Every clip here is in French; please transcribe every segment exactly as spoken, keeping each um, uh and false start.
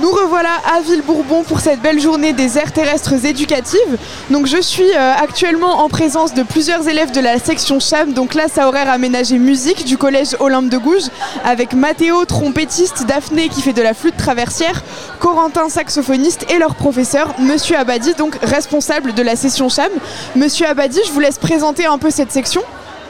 Nous revoilà à Ville-Bourbon pour cette belle journée des aires terrestres éducatives. Donc je suis euh, actuellement en présence de plusieurs élèves de la section Cham, donc classe à horaire aménagé musique du collège Olympe de Gouges, avec Mathéo, trompettiste, Daphné qui fait de la flûte traversière, Corentin, saxophoniste et leur professeur, Monsieur Abadi, donc responsable de la section Cham. Monsieur Abadi, je vous laisse présenter un peu cette section.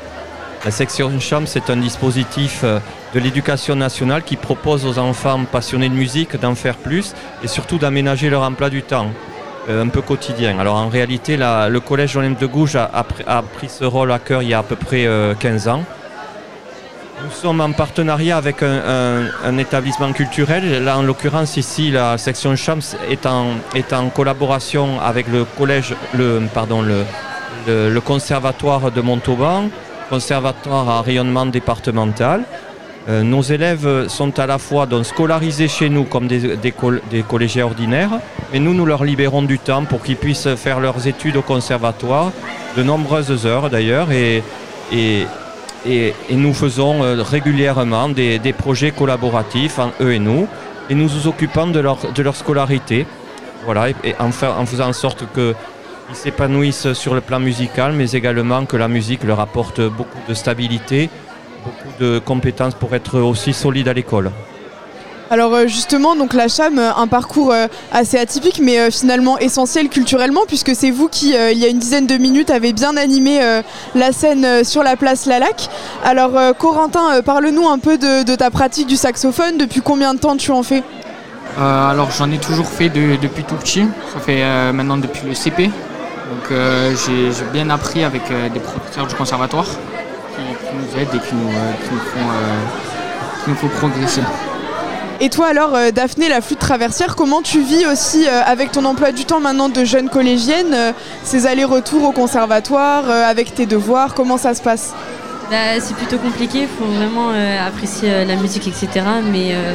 La section Cham, c'est un dispositif de l'éducation nationale qui propose aux enfants passionnés de musique d'en faire plus et surtout d'aménager leur emploi du temps, euh, un peu quotidien. Alors en réalité, la, le collège Olympe de Gouges a, a, a pris ce rôle à cœur il y a à peu près euh, quinze ans. Nous sommes en partenariat avec un, un, un établissement culturel. Là, en l'occurrence, ici, la section Cham est en, est en collaboration avec le collège, le, pardon, le, le, le conservatoire de Montauban, conservatoire à rayonnement départemental. Euh, nos élèves sont à la fois donc, scolarisés chez nous comme des, des, coll- des collégiens ordinaires, mais nous, nous leur libérons du temps pour qu'ils puissent faire leurs études au conservatoire, de nombreuses heures d'ailleurs, et, et, et, et nous faisons euh, régulièrement des, des projets collaboratifs, en, eux et nous, et nous nous occupons de leur, de leur scolarité, voilà, et, et en, fa- en faisant en sorte qu'ils s'épanouissent sur le plan musical, mais également que la musique leur apporte beaucoup de stabilité, beaucoup de compétences pour être aussi solide à l'école. Alors justement, donc la Cham, un parcours assez atypique mais finalement essentiel culturellement puisque c'est vous qui, il y a une dizaine de minutes, avez bien animé la scène sur la place Lalac. Alors Corentin, parle-nous un peu de, de ta pratique du saxophone. Depuis combien de temps tu en fais ? euh, Alors j'en ai toujours fait de, depuis tout petit, ça fait euh, maintenant depuis le C P. Donc euh, j'ai, j'ai bien appris avec euh, des professeurs du conservatoire. Qui nous aident et qui nous, euh, qui nous font, euh, qui nous font progresser. Et toi alors euh, Daphné, la flûte traversière, comment tu vis aussi euh, avec ton emploi du temps maintenant de jeune collégienne, euh, ces allers-retours au conservatoire, euh, avec tes devoirs, comment ça se passe ? Bah, c'est plutôt compliqué, il faut vraiment euh, apprécier euh, la musique, et cetera. Mais euh,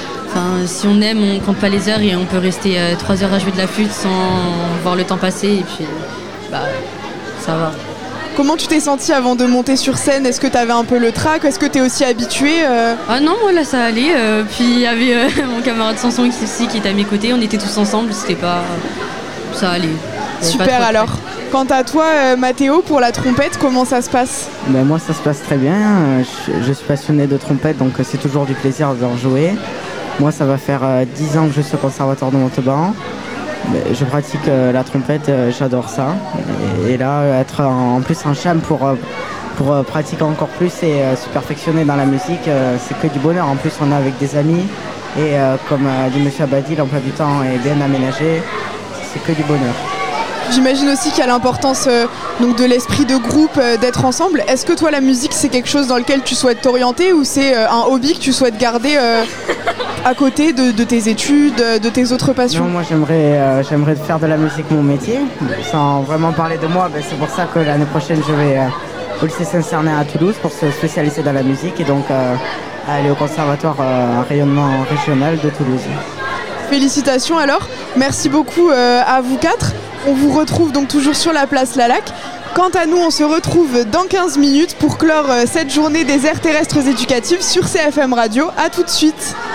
si on aime, on compte pas les heures et on peut rester euh, trois heures à jouer de la flûte sans voir le temps passer et puis bah, ça va. Comment tu t'es sentie avant de monter sur scène ? Est-ce que tu avais un peu le trac ? Est-ce que tu es aussi habituée euh... Ah non, moi là ça allait. Euh, puis il y avait euh, mon camarade Sanson qui, aussi, qui était à mes côtés. On était tous ensemble, c'était pas... Ça allait. Super alors. Quant à toi, euh, Mathéo, pour la trompette, comment ça se passe ? Ben moi ça se passe très bien. Je, je suis passionné de trompette, donc c'est toujours du plaisir de en jouer. Moi ça va faire euh, dix ans que je suis au conservatoire de Montauban. Je pratique euh, la trompette, euh, j'adore ça. Et, et là, être en, en plus en Cham pour, euh, pour euh, pratiquer encore plus et euh, se perfectionner dans la musique, euh, c'est que du bonheur. En plus, on est avec des amis et euh, comme a dit Monsieur Abadi, l'emploi du temps est bien aménagé, c'est que du bonheur. J'imagine aussi qu'il y a l'importance euh, donc de l'esprit de groupe, euh, d'être ensemble. Est-ce que toi, la musique, c'est quelque chose dans lequel tu souhaites t'orienter ou c'est euh, un hobby que tu souhaites garder euh, à côté de, de tes études, de tes autres passions ? Non, moi, j'aimerais, euh, j'aimerais faire de la musique mon métier. Sans vraiment parler de moi, ben, c'est pour ça que l'année prochaine, je vais euh, au lycée Saint-Cernin à Toulouse pour se spécialiser dans la musique et donc euh, aller au conservatoire euh, à rayonnement régional de Toulouse. Félicitations alors. Merci beaucoup euh, à vous quatre. On vous retrouve donc toujours sur la place Lalac. Quant à nous, on se retrouve dans quinze minutes pour clore cette journée des aires terrestres éducatives sur C F M Radio. A tout de suite.